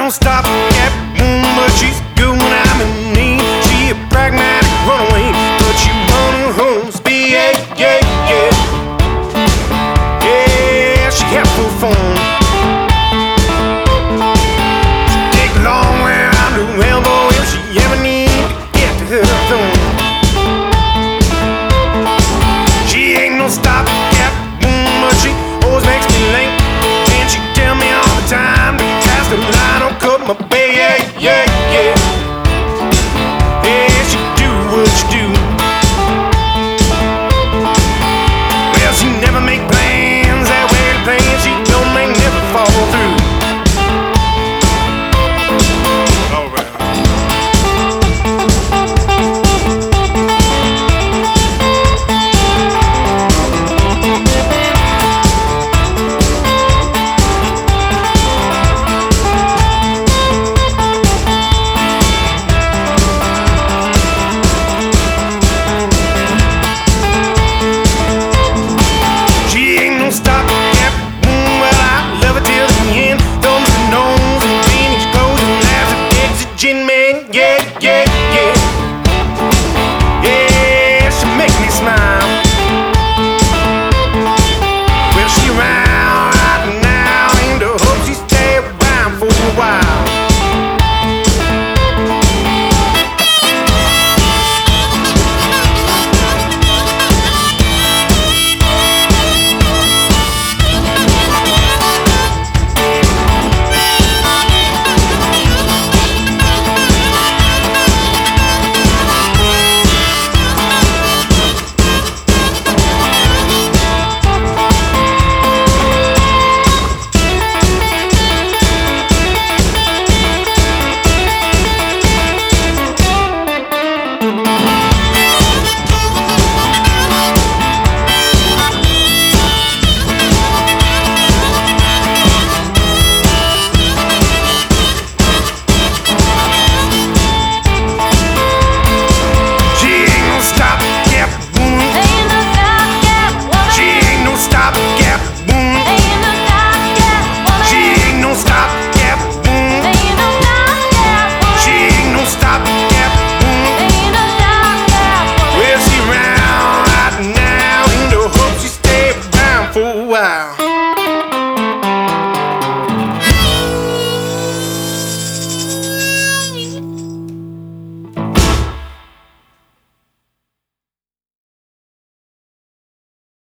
no stopgap woman, but she's good when I'm in need. She a pragmatic runaway, but she run her home speed. Yeah, yeah, yeah. Yeah, she got full phone. She take long way around her elbow if she ever need to get to her phone. She ain't no stopgap woman, but she always makes me late. And she tell me all the time to pass the line, don't cut my pay. Yeah, yeah, yeah. Yeah, she do what she do. Well, she never make plans that way to plans she don't make never fall through. All right. Stopgap, well, I love her till the end. Thumbs and nose and teenage clothes and laughs at oxygen man. Yeah, yeah, yeah. Yeah, she make me smile. Well, she around right now, and I hope she stay around for a while. Wow.